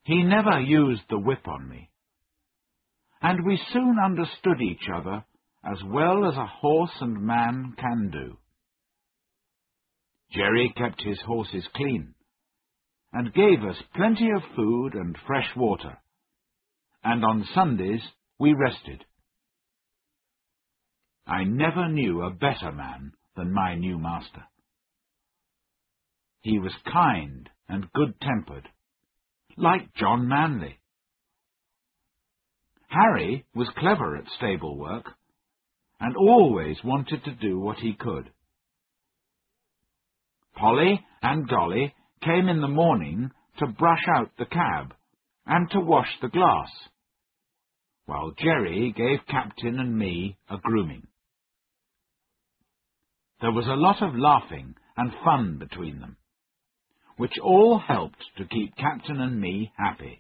He never used the whip on me, and we soon understood each other as well as a horse and man can do. Jerry kept his horses clean, and gave us plenty of food and fresh water, and on Sundays we rested. I never knew a better man than my new master. He was kind and good-tempered, like John Manley. Harry was clever at stable work, and always wanted to do what he could. Polly and Dolly came in the morning to brush out the cab and to wash the glass, while Jerry gave Captain and me a grooming. There was a lot of laughing and fun between them, which all helped to keep Captain and me happy.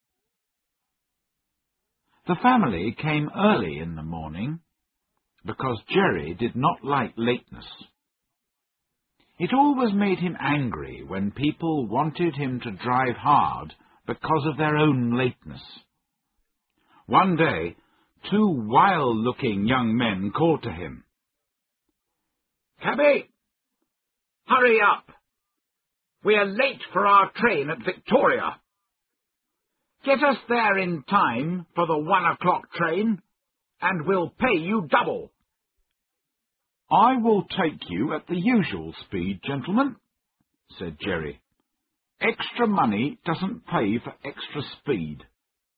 The family came early in the morning, because Jerry did not like lateness. It always made him angry when people wanted him to drive hard because of their own lateness. One day, two wild-looking young men called to him, "Cabby, hurry up! We are late for our train at Victoria. Get us there in time for the 1 o'clock train, and we'll pay you double." "I will take you at the usual speed, gentlemen," said Jerry. "Extra money doesn't pay for extra speed."